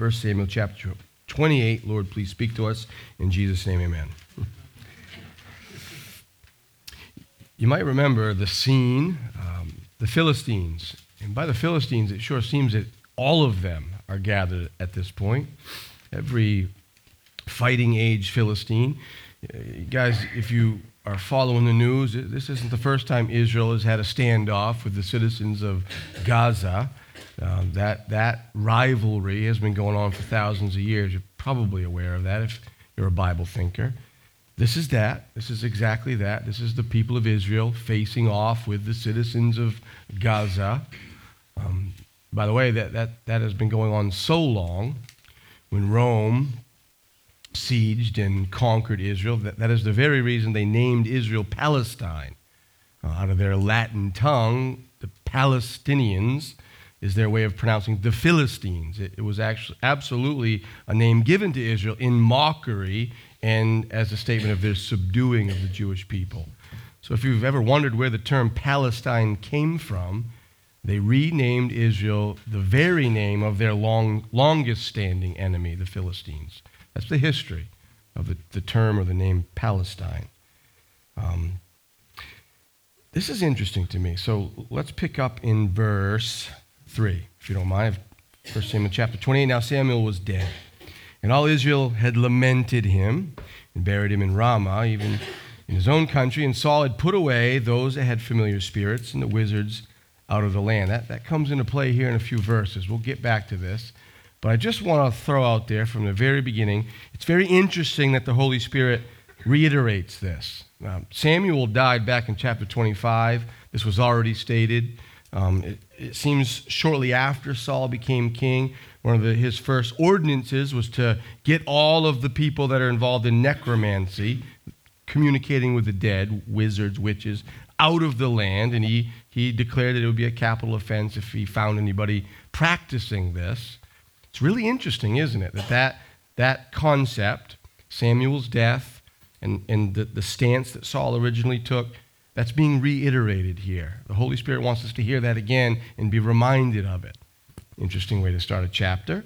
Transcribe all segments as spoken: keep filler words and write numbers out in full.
First Samuel chapter twenty-eight. Lord, please speak to us. In Jesus' name, amen. You might remember the scene, um, the Philistines. And by the Philistines, it sure seems that all of them are gathered at this point. Every fighting age Philistine. You guys, if you are following the news, this isn't the first time Israel has had a standoff with the citizens of Gaza. Um, that that rivalry has been going on for thousands of years. You're probably aware of that if you're a Bible thinker. This is that. This is exactly that. This is the people of Israel facing off with the citizens of Gaza. Um, by the way, that, that, that has been going on so long. When Rome sieged and conquered Israel, that, that is the very reason they named Israel Palestine. Uh, out of their Latin tongue, the Palestinians is their way of pronouncing the Philistines. It, it was actually absolutely a name given to Israel in mockery and as a statement of their subduing of the Jewish people. So if you've ever wondered where the term Palestine came from, they renamed Israel the very name of their long, longest standing enemy, the Philistines. That's the history of the, the term or the name Palestine. Um, this is interesting to me. So let's pick up in verse three, if you don't mind. First Samuel chapter twenty-eight. Now Samuel was dead, and all Israel had lamented him and buried him in Ramah, even in his own country. And Saul had put away those that had familiar spirits and the wizards out of the land. That, that comes into play here in a few verses. We'll get back to this. But I just want to throw out there from the very beginning, it's very interesting that the Holy Spirit reiterates this. Um, Samuel died back in chapter twenty-five. This was already stated. Um, it, it seems shortly after Saul became king, one of the, his first ordinances was to get all of the people that are involved in necromancy, communicating with the dead, wizards, witches, out of the land. And he, he declared that it would be a capital offense if he found anybody practicing this. It's really interesting, isn't it, that that, that concept, Samuel's death, and, and the, the stance that Saul originally took, that's being reiterated here. The Holy Spirit wants us to hear that again and be reminded of it. Interesting way to start a chapter.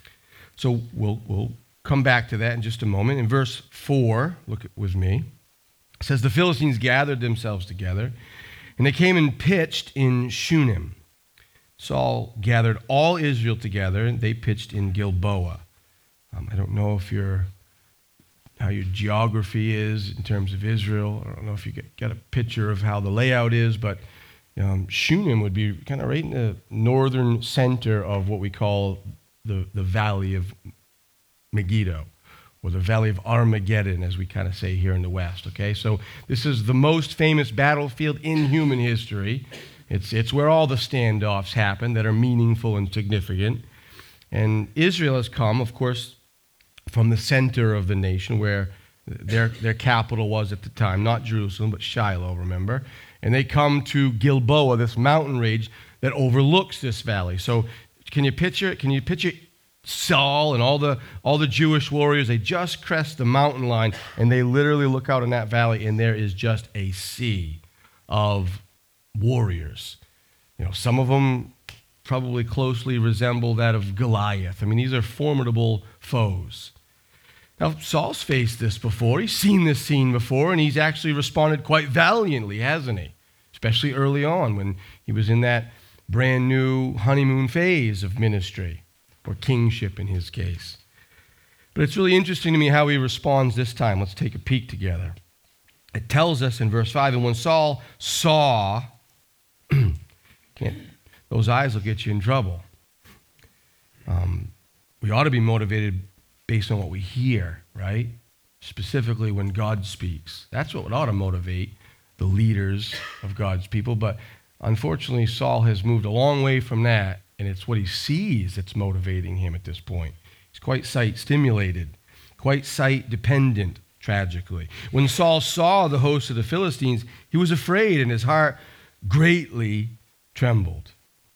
So we'll, we'll come back to that in just a moment. In verse four, look with me, it says, the Philistines gathered themselves together, and they came and pitched in Shunem. Saul gathered all Israel together, and they pitched in Gilboa. Um, I don't know if you're, how your geography is in terms of Israel. I don't know if you get, get a picture of how the layout is, but um, Shunem would be kind of right in the northern center of what we call the, the Valley of Megiddo, or the Valley of Armageddon, as we kind of say here in the West, okay? So this is the most famous battlefield in human history. It's, it's where all the standoffs happen that are meaningful and significant. And Israel has come, of course, from the center of the nation where their, their capital was at the time, not Jerusalem, but Shiloh, remember? And they come to Gilboa, this mountain range that overlooks this valley. So can you picture it? Can you picture Saul and all the, all the Jewish warriors? They just crest the mountain line, and they literally look out in that valley, and there is just a sea of warriors. You know, some of them probably closely resemble that of Goliath. I mean, these are formidable foes. Now, Saul's faced this before. He's seen this scene before, and he's actually responded quite valiantly, hasn't he? Especially early on when he was in that brand new honeymoon phase of ministry, or kingship in his case. But it's really interesting to me how he responds this time. Let's take a peek together. It tells us in verse five, and when Saul saw, can't, those eyes will get you in trouble. Um, we ought to be motivated based on what we hear, right? Specifically when God speaks. That's what ought to motivate the leaders of God's people. But unfortunately, Saul has moved a long way from that, and it's what he sees that's motivating him at this point. He's quite sight-stimulated, quite sight-dependent, tragically. When Saul saw the host of the Philistines, he was afraid, and his heart greatly trembled.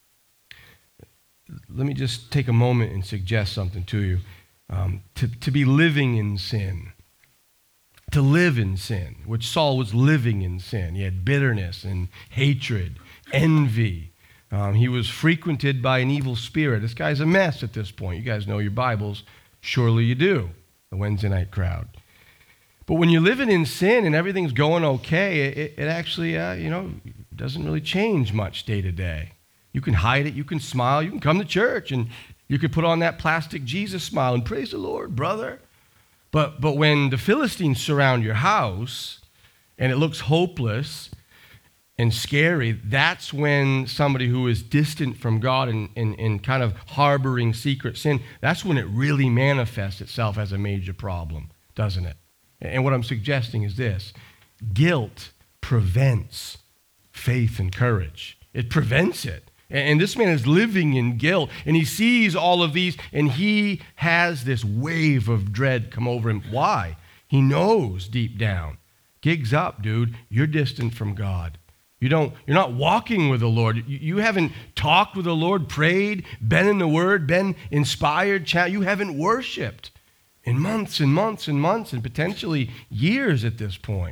Let me just take a moment and suggest something to you. Um, to, to be living in sin, to live in sin, which Saul was living in sin. He had bitterness and hatred, envy, Um, he was frequented by an evil spirit. This guy's a mess at this point. You guys know your Bibles. Surely you do, the Wednesday night crowd. But when you're living in sin and everything's going okay, it, it actually, uh, you know, doesn't really change much day to day. You can hide it, you can smile, you can come to church, and you could put on that plastic Jesus smile and praise the Lord, brother. But, but when the Philistines surround your house and it looks hopeless and scary, that's when somebody who is distant from God and, and, and kind of harboring secret sin, that's when it really manifests itself as a major problem, doesn't it? And what I'm suggesting is this: guilt prevents faith and courage. It prevents it. And this man is living in guilt, and he sees all of these, and he has this wave of dread come over him. Why? He knows deep down, gig's up, dude. You're distant from God. You don't, you're not walking with the Lord. You, you haven't talked with the Lord, prayed, been in the Word, been inspired, chat. You haven't worshiped in months and months and months and potentially years at this point.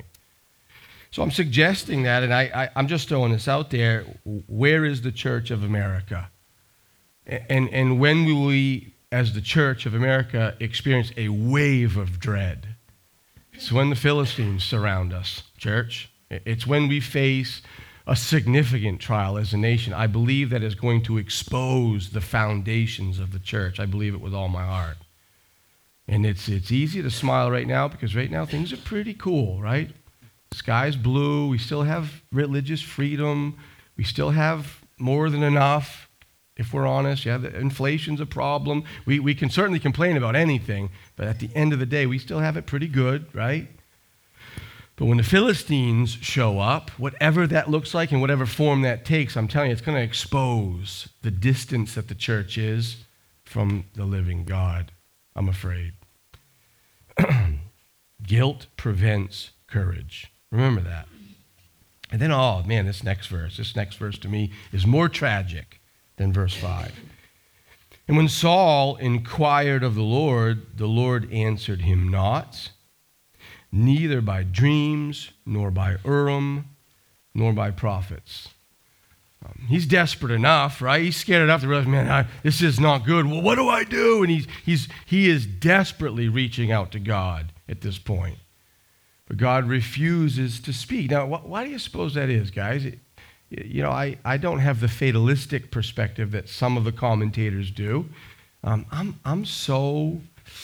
So I'm suggesting that, and I, I, I'm just throwing this out there. Where is the Church of America? And, and when will we, as the Church of America, experience a wave of dread? It's when the Philistines surround us, church. It's when we face a significant trial as a nation. I believe that is going to expose the foundations of the church. I believe it with all my heart. And it's it's easy to smile right now because right now things are pretty cool, right? Sky's blue. We still have religious freedom. We still have more than enough, if we're honest. Yeah, the inflation's a problem. We, we can certainly complain about anything, but at the end of the day, we still have it pretty good, right? But when the Philistines show up, whatever that looks like and whatever form that takes, I'm telling you, it's going to expose the distance that the church is from the living God, I'm afraid. Guilt prevents courage. Remember that. And then, oh man, this next verse, this next verse to me is more tragic than verse five. And when Saul inquired of the Lord, the Lord answered him not, neither by dreams, nor by Urim, nor by prophets. Um, he's desperate enough, right? He's scared enough to realize, man, I, this is not good. Well, what do I do? And he's, he's, he is desperately reaching out to God at this point. But God refuses to speak. Now, wh- why do you suppose that is, guys? It, you know, I, I don't have the fatalistic perspective that some of the commentators do. Um, I'm, I'm so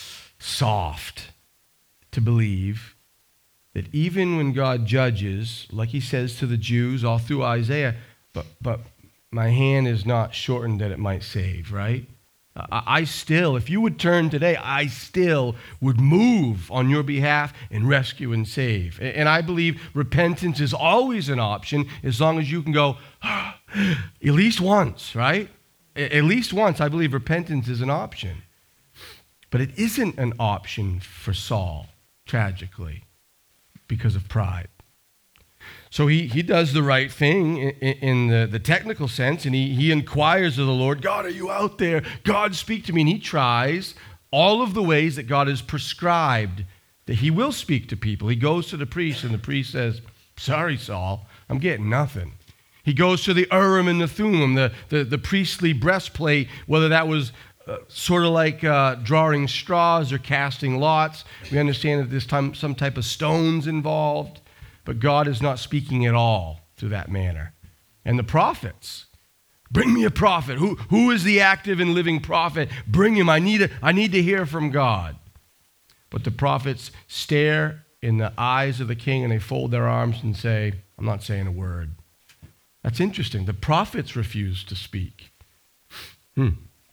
soft to believe that even when God judges, like he says to the Jews all through Isaiah, but, but my hand is not shortened that it might save, right? I, I still, if you would turn today, I still would move on your behalf and rescue and save. And, and I believe repentance is always an option as long as you can go, ah, at least once, right? At least once, I believe repentance is an option. But it isn't an option for Saul, tragically, because of pride. So he, he does the right thing in, in the, the technical sense, and he, he inquires of the Lord, God, are you out there? God, speak to me. And he tries all of the ways that God has prescribed that he will speak to people. He goes to the priest, and the priest says, sorry, Saul, I'm getting nothing. He goes to the Urim and the Thummim, the, the, the priestly breastplate, whether that was uh, sort of like uh, drawing straws or casting lots. We understand that there's time, some type of stones involved. But God is not speaking at all through that manner. And the prophets, bring me a prophet. Who, who is the active and living prophet? Bring him. I need, a, I need to hear from God. But the prophets stare in the eyes of the king and they fold their arms and say, I'm not saying a word. That's interesting. The prophets refuse to speak. Hmm.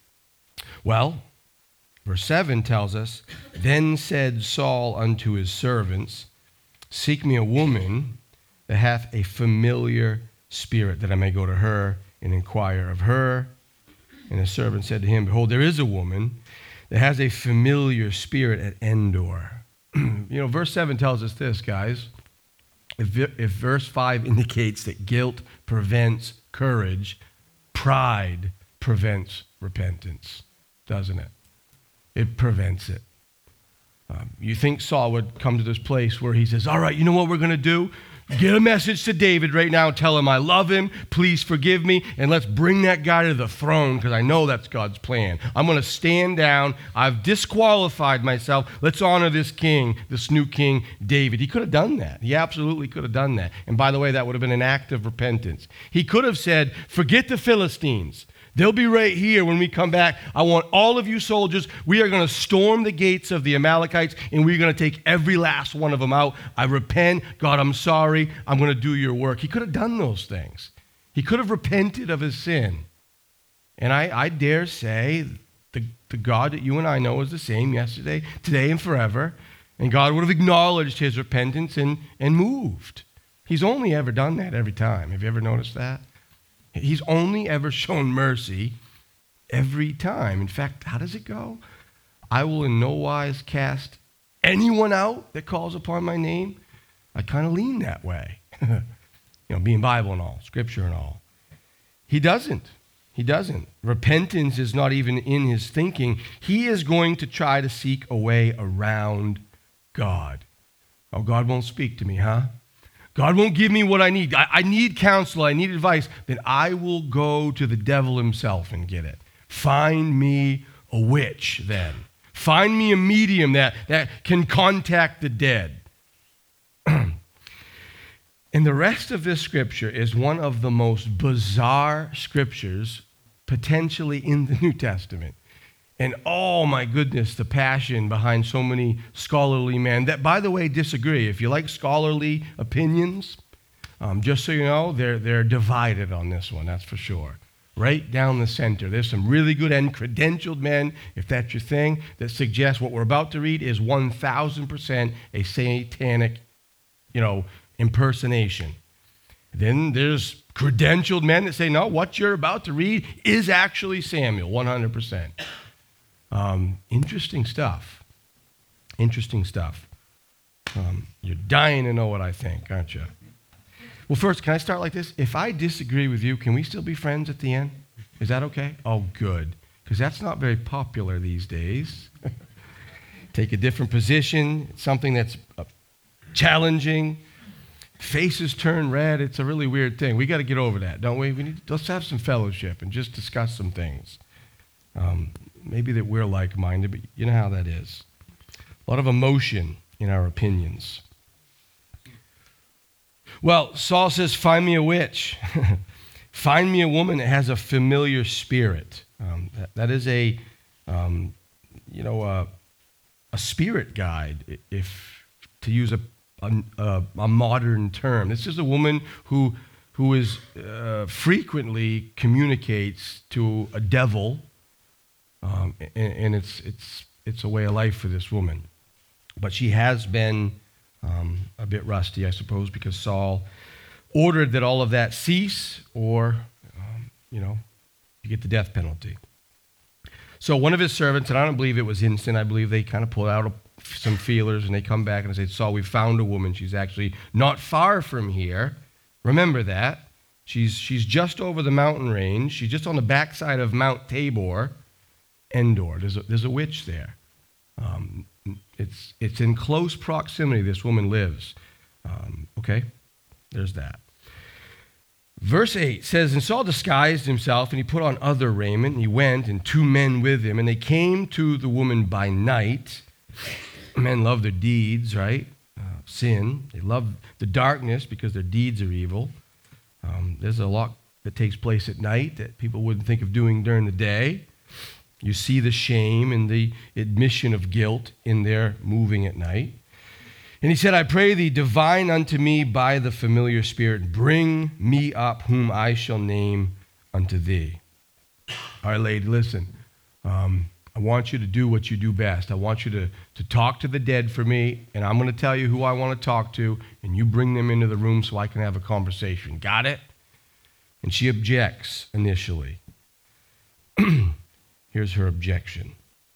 Well, verse seven tells us, then said Saul unto his servants, seek me a woman that hath a familiar spirit, that I may go to her and inquire of her. And the servant said to him, behold, there is a woman that has a familiar spirit at Endor. You know, verse seven tells us this, guys. If, if verse five indicates that guilt prevents courage, pride prevents repentance, doesn't it? It prevents it. Um, you think Saul would come to this place where he says, all right, you know what we're going to do? Get a message to David right now. Tell him I love him. Please forgive me. And let's bring that guy to the throne because I know that's God's plan. I'm going to stand down. I've disqualified myself. Let's honor this king, this new king, David. He could have done that. He absolutely could have done that. And by the way, that would have been an act of repentance. He could have said, forget the Philistines. They'll be right here when we come back. I want all of you soldiers. We are going to storm the gates of the Amalekites, and we're going to take every last one of them out. I repent. God, I'm sorry. I'm going to do your work. He could have done those things. He could have repented of his sin. And I, I dare say the, the God that you and I know is the same yesterday, today, and forever. And God would have acknowledged his repentance and, and moved. He's only ever done that every time. Have you ever noticed that? He's only ever shown mercy every time. In fact, how does it go? I will in no wise cast anyone out that calls upon my name. I kind of lean that way. You know, being Bible and all, Scripture and all. He doesn't. He doesn't. Repentance is not even in his thinking. He is going to try to seek a way around God. Oh, God won't speak to me, huh? God won't give me what I need. I, I need counsel. I need advice. Then I will go to the devil himself and get it. Find me a witch then. Find me a medium that, that can contact the dead. And the rest of this scripture is one of the most bizarre scriptures potentially in the New Testament. And oh my goodness, the passion behind so many scholarly men that, by the way, disagree. If you like scholarly opinions, um, just so you know, they're, they're divided on this one, that's for sure. Right down the center. There's some really good and credentialed men, if that's your thing, that suggest what we're about to read is one thousand percent a satanic, you know, impersonation. Then there's credentialed men that say, no, what you're about to read is actually Samuel, one hundred percent. Um, interesting stuff. Interesting stuff. Um, you're dying to know what I think, aren't you? Well, first, can I start like this? If I disagree with you, can we still be friends at the end? Is that okay? Oh, good. Because that's not very popular these days. Take a different position, something that's uh, challenging. Faces turn red. It's a really weird thing. We got to get over that, don't we? We need to, let's have some fellowship and just discuss some things. Um, maybe that we're like-minded, but you know how that is. A lot of emotion in our opinions. Well, Saul says, find me a witch. Find me a woman that has a familiar spirit. Um, that, that is a, um, you know, a, a spirit guide, if to use a, a, a modern term. This is a woman who, who is uh, frequently communicates to a devil. Um, and, and it's it's it's a way of life for this woman. But she has been um, a bit rusty, I suppose, because Saul ordered that all of that cease or, um, you know, you get the death penalty. So one of his servants, and I don't believe it was instant, I believe they kind of pulled out a, some feelers and they come back and they say, Saul, we found a woman. She's actually not far from here. Remember that. She's, she's just over the mountain range. She's just on the backside of Mount Tabor. Endor. There's a, there's a witch there. Um, it's it's in close proximity. This woman lives. Um, okay, there's that. Verse eight says, and Saul disguised himself, and he put on other raiment, and he went, and two men with him, and they came to the woman by night. Men love their deeds, right? Uh, sin. They love the darkness because their deeds are evil. Um, there's a lot that takes place at night that people wouldn't think of doing during the day. You see the shame and the admission of guilt in their moving at night. And he said, I pray thee, divine unto me by the familiar spirit, bring me up whom I shall name unto thee. All right, lady, listen. Um, I want you to do what you do best. I want you to, to talk to the dead for me, and I'm going to tell you who I want to talk to, and you bring them into the room so I can have a conversation. Got it? And she objects initially. Here's her objection.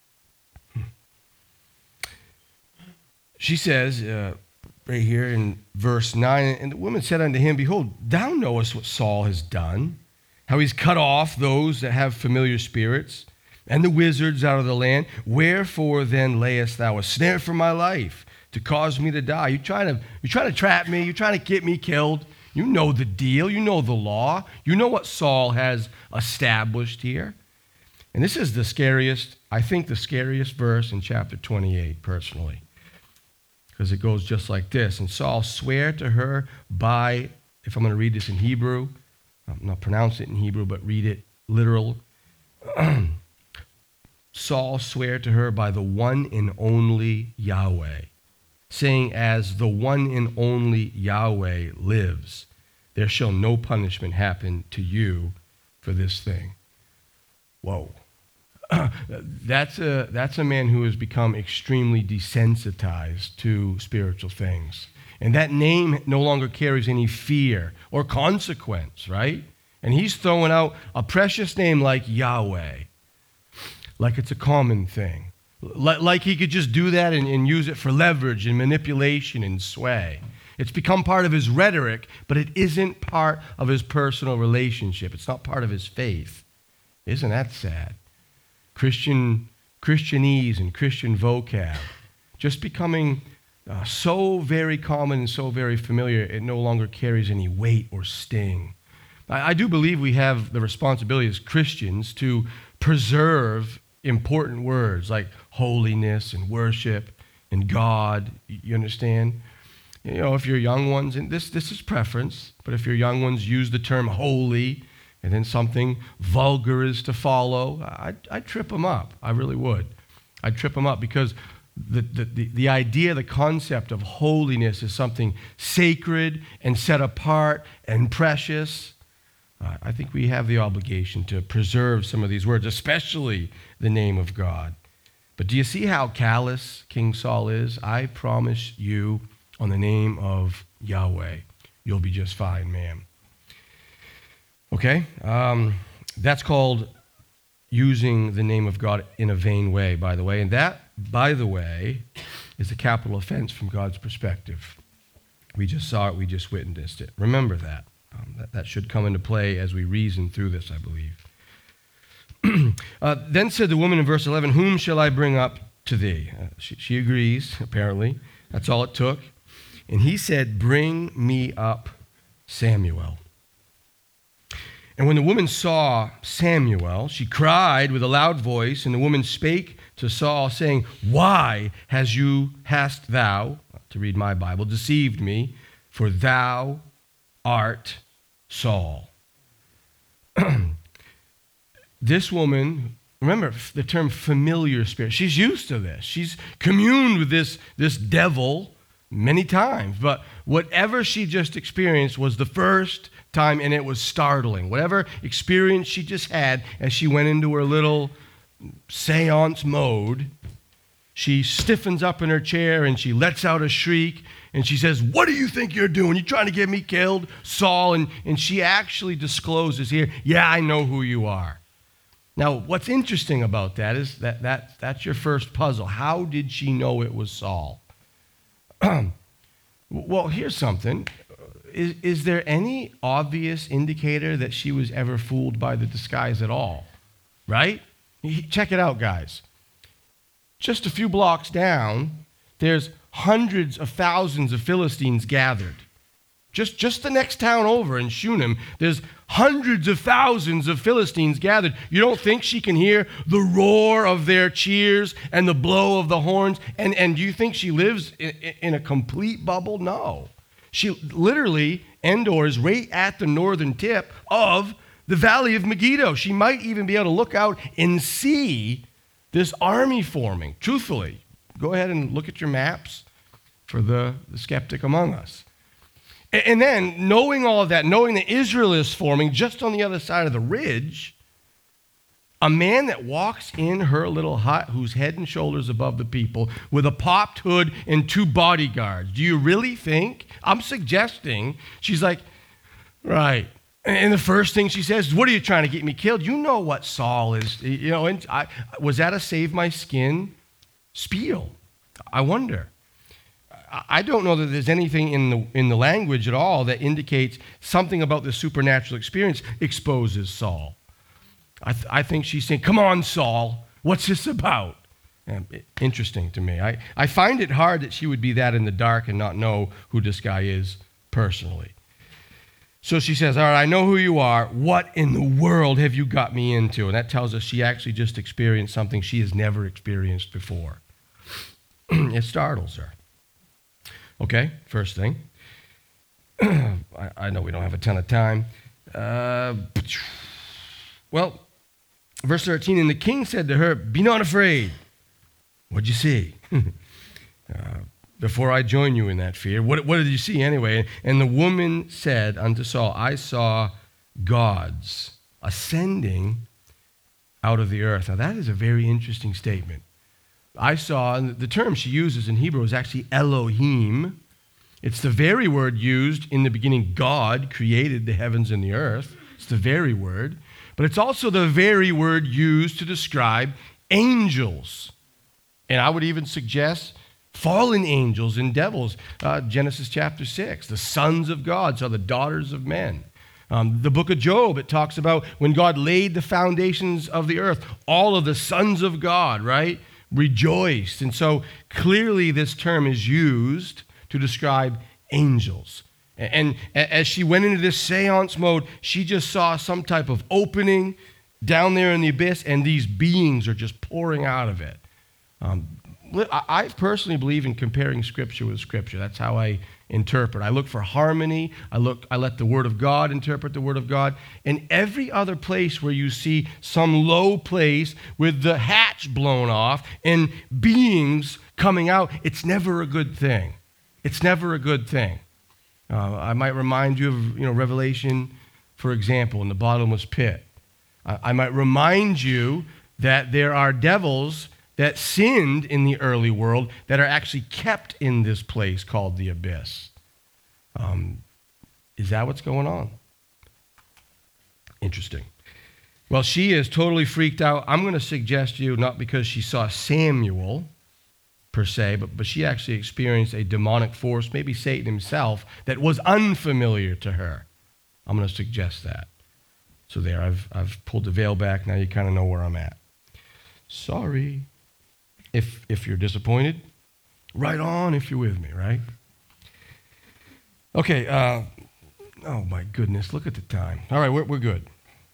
She says, uh, right here in verse nine, and the woman said unto him, behold, thou knowest what Saul has done, how he's cut off those that have familiar spirits, and the wizards out of the land. Wherefore then layest thou a snare for my life, to cause me to die. You're trying to, you're trying to trap me. You're trying to get me killed. You know the deal. You know the law. You know what Saul has established here. And this is the scariest, I think the scariest verse in chapter twenty-eight, personally. Because it goes just like this. And Saul sware to her by, if I'm going to read this in Hebrew, I'm not pronounce it in Hebrew, but read it literal. Saul sware to her by the one and only Yahweh, saying, as the one and only Yahweh lives, there shall no punishment happen to you for this thing. Whoa. That's a, that's a man who has become extremely desensitized to spiritual things. And that name no longer carries any fear or consequence, right? And he's throwing out a precious name like Yahweh, like it's a common thing. Like he could just do that and, and use it for leverage and manipulation and sway. It's become part of his rhetoric, but it isn't part of his personal relationship. It's not part of his faith. Isn't that sad? Christian, Christianese and Christian vocab just becoming uh, so very common and so very familiar, it no longer carries any weight or sting. I, I do believe we have the responsibility as Christians to preserve important words like holiness and worship and God. You understand? You know, if your young ones, and this, this is preference, but if your young ones use the term holy, and then something vulgar is to follow, I'd, I'd trip them up. I really would. I'd trip them up because the, the, the, the idea, the concept of holiness is something sacred and set apart and precious. Uh, I think we have the obligation to preserve some of these words, especially the name of God. But do you see how callous King Saul is? I promise you, on the name of Yahweh, you'll be just fine, ma'am. Okay? Um, that's called using the name of God in a vain way, by the way. And that, by the way, is a capital offense from God's perspective. We just saw it. We just witnessed it. Remember that. Um, that, that should come into play as we reason through this, I believe. uh, then said the woman in verse eleven, whom shall I bring up to thee? Uh, she, she agrees, apparently. That's all it took. And he said, bring me up Samuel. And when the woman saw Samuel, she cried with a loud voice, and the woman spake to Saul, saying, why has you, hast thou, to read my Bible, deceived me, for thou art Saul. This woman, remember the term familiar spirit, she's used to this. She's communed with this, this devil many times, but whatever she just experienced was the first time, and it was startling. Whatever experience she just had as she went into her little seance mode, she stiffens up in her chair and she lets out a shriek and she says, what do you think you're doing? You trying to get me killed, Saul? And, and she actually discloses here, yeah, I know who you are. Now, what's interesting about that is that, that that's your first puzzle. How did she know it was Saul? Well, here's something. Is, is there any obvious indicator that she was ever fooled by the disguise at all? Right? Check it out, guys. Just a few blocks down, there's hundreds of thousands of Philistines gathered. Just, just the next town over in Shunem, there's hundreds of thousands of Philistines gathered. You don't think she can hear the roar of their cheers and the blow of the horns? And, and do you think she lives in, in a complete bubble? No. She literally, Endor is right at the northern tip of the valley of Megiddo. She might even be able to look out and see this army forming. Truthfully, go ahead and look at your maps for the, the skeptic among us. And then, knowing all of that, knowing that Israel is forming just on the other side of the ridge, a man that walks in her little hut who's head and shoulders above the people with a popped hood and two bodyguards. Do you really think? I'm suggesting, she's like, right. And the first thing she says, what are you trying to get me killed? You know what Saul is. You know, and I, was that a save my skin spiel? I wonder. I don't know that there's anything in the in the language at all that indicates something about the supernatural experience exposes Saul. I, th- I think she's saying, come on, Saul, what's this about? Um, interesting to me. I, I find it hard that she would be that in the dark and not know who this guy is personally. So she says, all right, I know who you are. What in the world have you got me into? And that tells us she actually just experienced something she has never experienced before. It startles her. Okay, first thing. I, I know we don't have a ton of time. Uh, well, verse thirteen, and the king said to her, be not afraid. What'd you see? uh, before I join you in that fear, what, what did you see anyway? And the woman said unto Saul, I saw gods ascending out of the earth. Now that is a very interesting statement. I saw, and the term she uses in Hebrew is actually Elohim. It's the very word used in the beginning. God created the heavens and the earth. It's the very word. But it's also the very word used to describe angels. And I would even suggest fallen angels and devils. Uh, Genesis chapter six, the sons of God, so the daughters of men. Um, the book of Job, it talks about when God laid the foundations of the earth, all of the sons of God, right, rejoiced. And so clearly this term is used to describe angels. And as she went into this seance mode, she just saw some type of opening down there in the abyss, and these beings are just pouring out of it. Um, I personally believe in comparing Scripture with Scripture. That's how I interpret. I look for harmony. I look. I let the Word of God interpret the Word of God. And every other place where you see some low place with the hatch blown off and beings coming out, it's never a good thing. It's never a good thing. Uh, I might remind you of, you know, Revelation, for example, in the bottomless pit. I, I might remind you that there are devils that sinned in the early world that are actually kept in this place called the abyss. Um, is that what's going on? Interesting. Well, she is totally freaked out. I'm going to suggest to you, not because she saw Samuel per se, but, but she actually experienced a demonic force, maybe Satan himself, that was unfamiliar to her. I'm going to suggest that. So there, I've, I've pulled the veil back. Now you kind of know where I'm at. Sorry. If if you're disappointed, right on if you're with me, right? Okay, uh, oh my goodness, look at the time. All right, we're, we're good.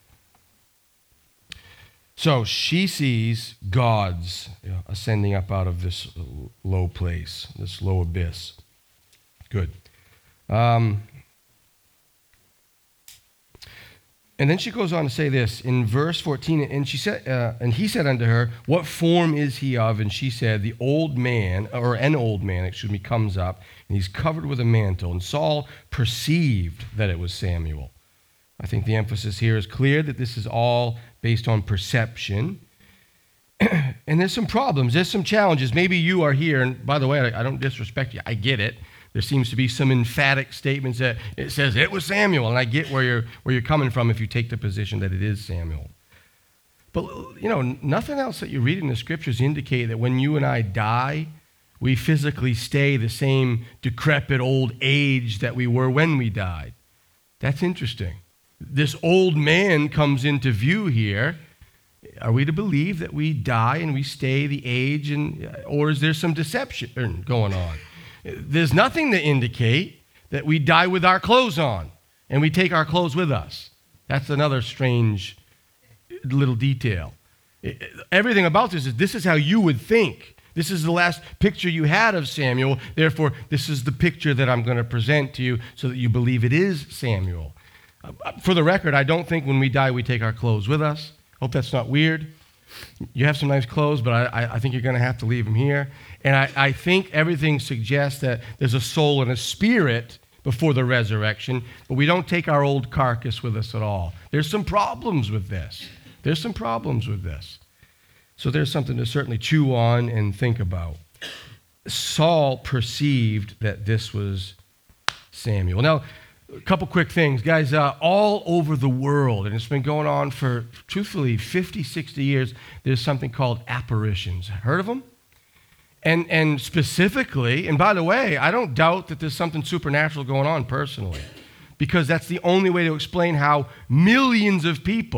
So she sees gods, you know, ascending up out of this low place, this low abyss. Good. Um, And then she goes on to say this in verse fourteen, and she said, uh, and he said unto her, what form is he of? And she said, the old man, or an old man, excuse me, comes up, and he's covered with a mantle. And Saul perceived that it was Samuel. I think the emphasis here is clear that this is all based on perception. And there's some problems, there's some challenges. Maybe you are here, and by the way, I, I don't disrespect you, I get it. There seems to be some emphatic statements that it says it was Samuel, and I get where you're where you're coming from if you take the position that it is Samuel. But you know, nothing else that you read in the Scriptures indicate that when you and I die, we physically stay the same decrepit old age that we were when we died. That's interesting. This old man comes into view here. Are we to believe that we die and we stay the age, and or is there some deception going on? There's nothing to indicate that we die with our clothes on and we take our clothes with us. That's another strange little detail. Everything about this is this is how you would think. This is the last picture you had of Samuel. Therefore, this is the picture that I'm going to present to you so that you believe it is Samuel. For the record, I don't think when we die we take our clothes with us. Hope that's not weird. You have some nice clothes, but I, I think you're going to have to leave them here. And I, I think everything suggests that there's a soul and a spirit before the resurrection, but we don't take our old carcass with us at all. There's some problems with this. There's some problems with this. So there's something to certainly chew on and think about. Saul perceived that this was Samuel. Now, a couple quick things. Guys, uh, all over the world, and it's been going on for, truthfully, fifty, sixty years, there's something called apparitions. Heard of them? And, and specifically, and by the way, I don't doubt that there's something supernatural going on personally, because that's the only way to explain how millions of people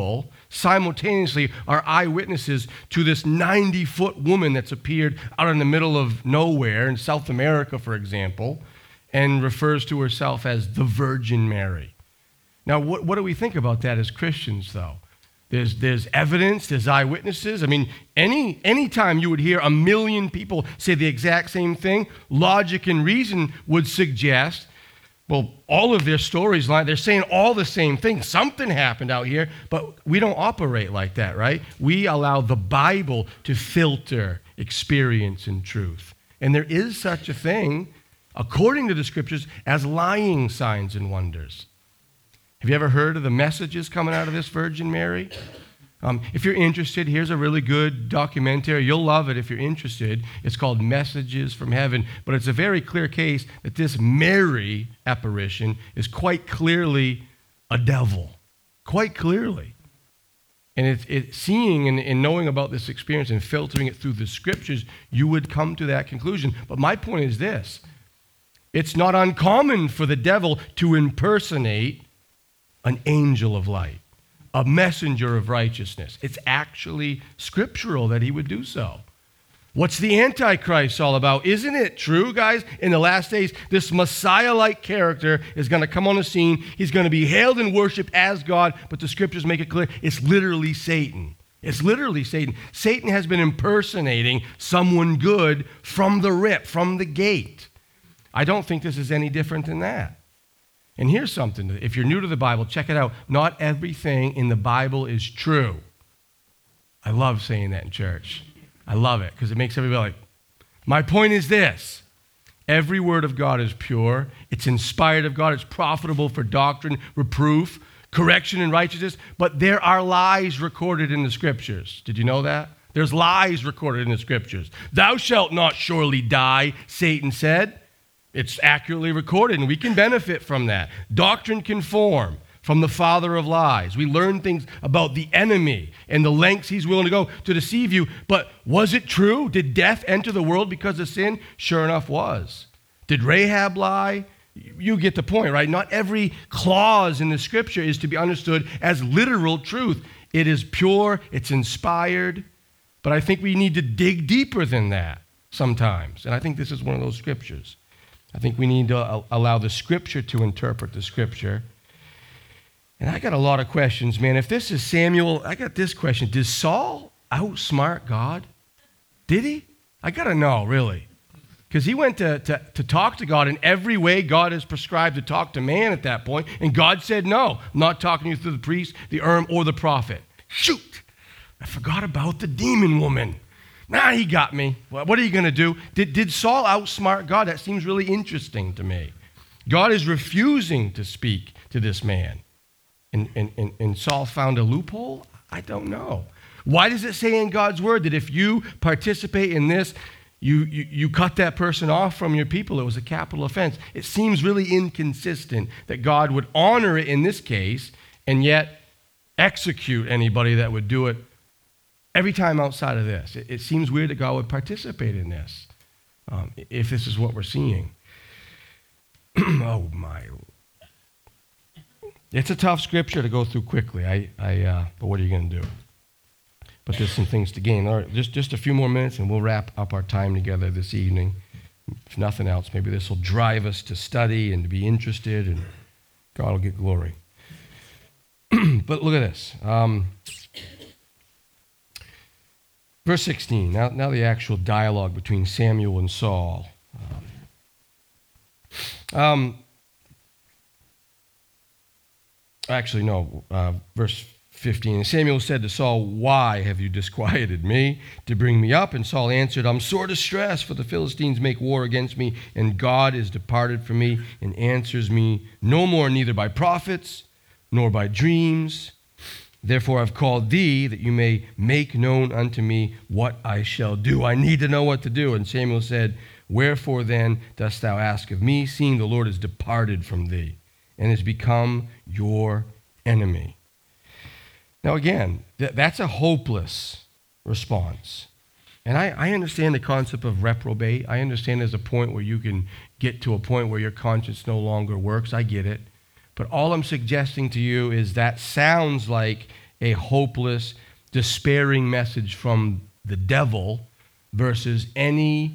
simultaneously are eyewitnesses to this ninety-foot woman that's appeared out in the middle of nowhere in South America, for example, and refers to herself as the Virgin Mary. Now, what, what do we think about that as Christians, though? There's, there's evidence, there's eyewitnesses. I mean, any any time you would hear a million people say the exact same thing, logic and reason would suggest, well, all of their stories line, they're saying all the same thing. Something happened out here, but we don't operate like that, right? We allow the Bible to filter experience and truth. And there is such a thing, according to the scriptures, as lying signs and wonders. Have you ever heard of the messages coming out of this Virgin Mary? Um, if you're interested, here's a really good documentary. You'll love it if you're interested. It's called Messages from Heaven. But it's a very clear case that this Mary apparition is quite clearly a devil. Quite clearly. And it's it, seeing and, and knowing about this experience and filtering it through the scriptures, you would come to that conclusion. But my point is this. It's not uncommon for the devil to impersonate an angel of light, a messenger of righteousness. It's actually scriptural that he would do so. What's the Antichrist all about? Isn't it true, guys? In the last days, this Messiah-like character is going to come on the scene. He's going to be hailed and worshiped as God, but the scriptures make it clear it's literally Satan. It's literally Satan. Satan has been impersonating someone good from the rip, from the gate. I don't think this is any different than that. And here's something. If you're new to the Bible, check it out. Not everything in the Bible is true. I love saying that in church. I love it because it makes everybody like, my point is this. Every word of God is pure. It's inspired of God. It's profitable for doctrine, reproof, correction, and righteousness. But there are lies recorded in the scriptures. Did you know that? There's lies recorded in the scriptures. Thou shalt not surely die, Satan said. It's accurately recorded, and we can benefit from that. Doctrine can form from the father of lies. We learn things about the enemy and the lengths he's willing to go to deceive you. But was it true? Did death enter the world because of sin? Sure enough was. Did Rahab lie? You get the point, right? Not every clause in the scripture is to be understood as literal truth. It is pure, it's inspired, but I think we need to dig deeper than that sometimes. And I think this is one of those scriptures. I think we need to allow the scripture to interpret the scripture. And I got a lot of questions, man. If this is Samuel, I got this question. Did Saul outsmart God? Did he? I got to know, really. Because he went to, to, to talk to God in every way God has prescribed to talk to man at that point. And God said, no, I'm not talking to you through the priest, the Urim, or the prophet. Shoot! I forgot about the demon woman. Nah, he got me. Well, what are you going to do? Did, did Saul outsmart God? That seems really interesting to me. God is refusing to speak to this man. And, and, and, and Saul found a loophole? I don't know. Why does it say in God's word that if you participate in this, you, you, you cut that person off from your people? It was a capital offense. It seems really inconsistent that God would honor it in this case and yet execute anybody that would do it every time outside of this. It, it seems weird that God would participate in this, um, if this is what we're seeing. Oh, my. It's a tough scripture to go through quickly, I, I, uh, but what are you going to do? But there's some things to gain. All right, just, just a few more minutes, and we'll wrap up our time together this evening. If nothing else, maybe this will drive us to study and to be interested, and God will get glory. But look at this. Um, Verse sixteen, now, now the actual dialogue between Samuel and Saul. Um, um, actually, no, uh, verse fifteen. And Samuel said to Saul, why have you disquieted me to bring me up? And Saul answered, I'm sore distressed, for the Philistines make war against me, and God is departed from me and answers me no more, neither by prophets nor by dreams. Therefore I've called thee, that you may make known unto me what I shall do. I need to know what to do. And Samuel said, wherefore then dost thou ask of me, seeing the Lord is departed from thee, and has become your enemy? Now again, th- that's a hopeless response. And I, I understand the concept of reprobate. I understand there's a point where you can get to a point where your conscience no longer works. I get it. But all I'm suggesting to you is that sounds like a hopeless, despairing message from the devil versus any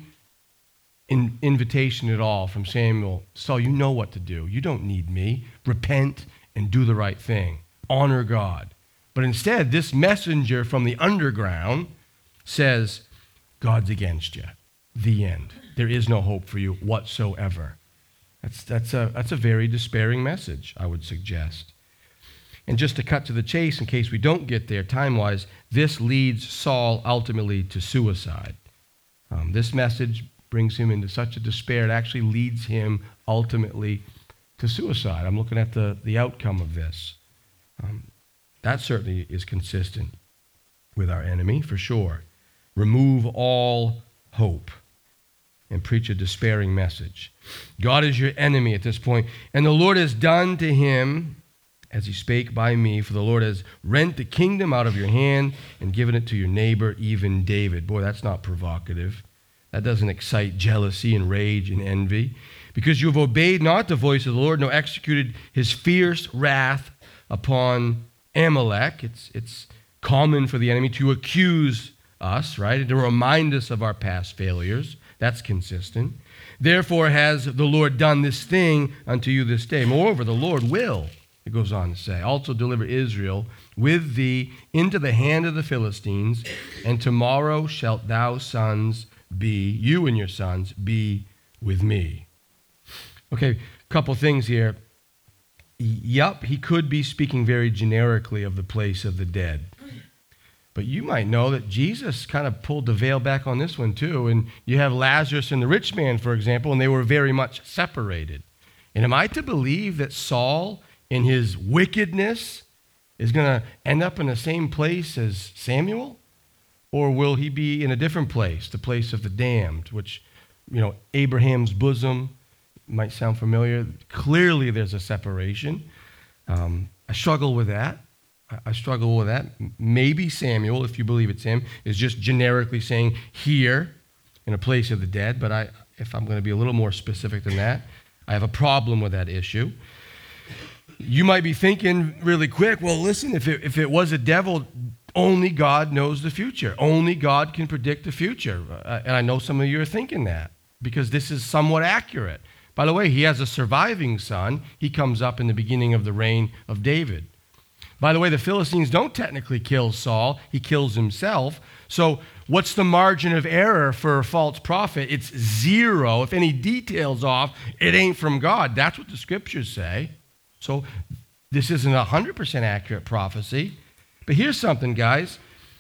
in, invitation at all from Samuel. Saul, you know what to do. You don't need me. Repent and do the right thing. Honor God. But instead, this messenger from the underground says, God's against you. The end. There is no hope for you whatsoever. That's, that's, a, that's a very despairing message, I would suggest. And just to cut to the chase, in case we don't get there time-wise, this leads Saul ultimately to suicide. Um, this message brings him into such a despair, it actually leads him ultimately to suicide. I'm looking at the, the outcome of this. Um, that certainly is consistent with our enemy, for sure. Remove all hope and preach a despairing message. God is your enemy at this point, and the Lord has done to him as he spake by me, for the Lord has rent the kingdom out of your hand and given it to your neighbor, even David. Boy, that's not provocative. That doesn't excite jealousy and rage and envy. Because you have obeyed not the voice of the Lord, nor executed his fierce wrath upon Amalek. It's, it's common for the enemy to accuse us, right? And to remind us of our past failures. That's consistent. Therefore has the Lord done this thing unto you this day. Moreover, the Lord will, it goes on to say, also deliver Israel with thee into the hand of the Philistines, and tomorrow shalt thou sons be, you and your sons, be with me. Okay, a couple things here. Yup, he could be speaking very generically of the place of the dead. But you might know that Jesus kind of pulled the veil back on this one too. And you have Lazarus and the rich man, for example, and they were very much separated. And am I to believe that Saul, in his wickedness, is going to end up in the same place as Samuel? Or will he be in a different place, the place of the damned, which, you know, Abraham's bosom might sound familiar. Clearly there's a separation. Um, I struggle with that. I struggle with that. Maybe Samuel, if you believe it's him, is just generically saying here in a place of the dead. But I, if I'm going to be a little more specific than that, I have a problem with that issue. You might be thinking really quick, well, listen, if it, if it was a devil, only God knows the future. Only God can predict the future. Uh, and I know some of you are thinking that because this is somewhat accurate. By the way, he has a surviving son. He comes up in the beginning of the reign of David. By the way, the Philistines don't technically kill Saul. He kills himself. So what's the margin of error for a false prophet? It's zero. If any detail's off, it ain't from God. That's what the scriptures say. So this isn't a one hundred percent accurate prophecy. But here's something, guys.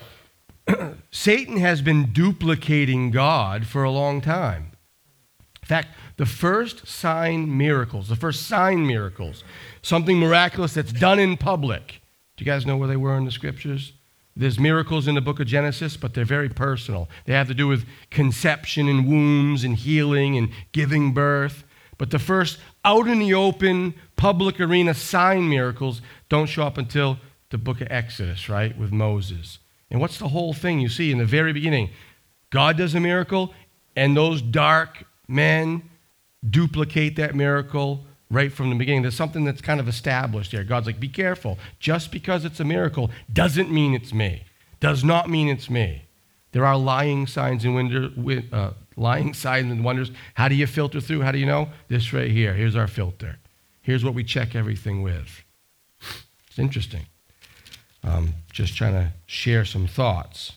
Satan has been duplicating God for a long time. In fact, the first sign miracles, the first sign miracles, something miraculous that's done in public. Do you guys know where they were in the scriptures? There's miracles in the book of Genesis, but they're very personal. They have to do with conception and wombs and healing and giving birth. But the first out in the open, public arena sign miracles don't show up until the book of Exodus, right, with Moses. And what's the whole thing you see in the very beginning? God does a miracle, and those dark men duplicate that miracle right from the beginning. There's something that's kind of established there. God's like, be careful. Just because it's a miracle doesn't mean it's me. Does not mean it's me. There are lying signs and wonder, uh, lying signs and wonders. How do you filter through? How do you know? This right here. Here's our filter. Here's what we check everything with. It's interesting. Um, just trying to share some thoughts.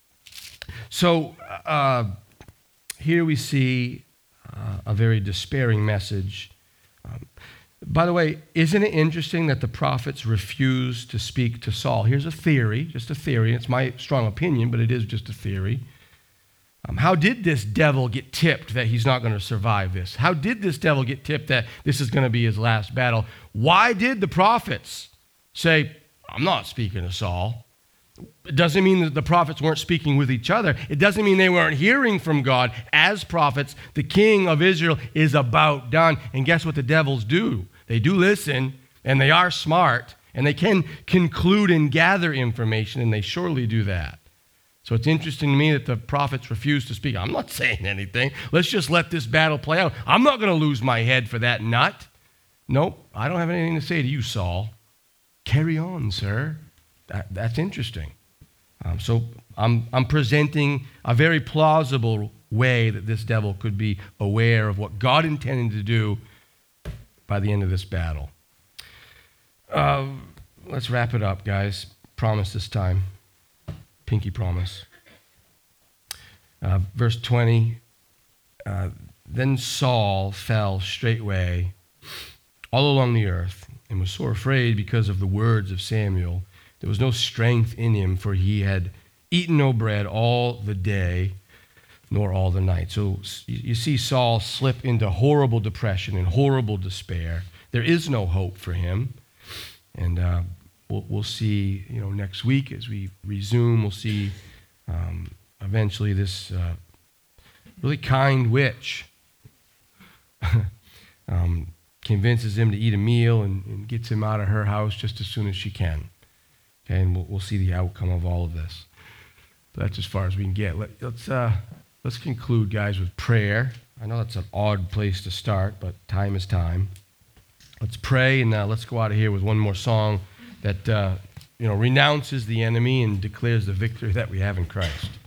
So uh, here we see uh, a very despairing message. Um, by the way, isn't it interesting that the prophets refused to speak to Saul? Here's a theory, just a theory. It's my strong opinion, but it is just a theory. Um, how did this devil get tipped that he's not going to survive this? How did this devil get tipped that this is going to be his last battle? Why did the prophets say, I'm not speaking to Saul? It doesn't mean that the prophets weren't speaking with each other. It doesn't mean they weren't hearing from God. As prophets, the king of Israel is about done. And guess what the devils do? They do listen, and they are smart, and they can conclude and gather information, and they surely do that. So it's interesting to me that the prophets refuse to speak. I'm not saying anything. Let's just let this battle play out. I'm not going to lose my head for that nut. Nope, I don't have anything to say to you, Saul. Carry on, sir. that, that's interesting. Um, so I'm, I'm presenting a very plausible way that this devil could be aware of what God intended to do by the end of this battle. Uh, let's wrap it up, guys. Promise this time. Pinky promise. Uh, verse twenty, uh, then Saul fell straightway all along the earth and was sore afraid because of the words of Samuel. There was no strength in him, for he had eaten no bread all the day, nor all the night. So you see Saul slip into horrible depression and horrible despair. There is no hope for him. And uh, we'll, we'll see, you know, next week as we resume, we'll see um, eventually this uh, really kind witch um, convinces him to eat a meal and, and gets him out of her house just as soon as she can. Okay, and we'll, we'll see the outcome of all of this. So that's as far as we can get. Let, let's uh, let's conclude, guys, with prayer. I know that's an odd place to start, but time is time. Let's pray, and uh, let's go out of here with one more song that uh, you know renounces the enemy and declares the victory that we have in Christ.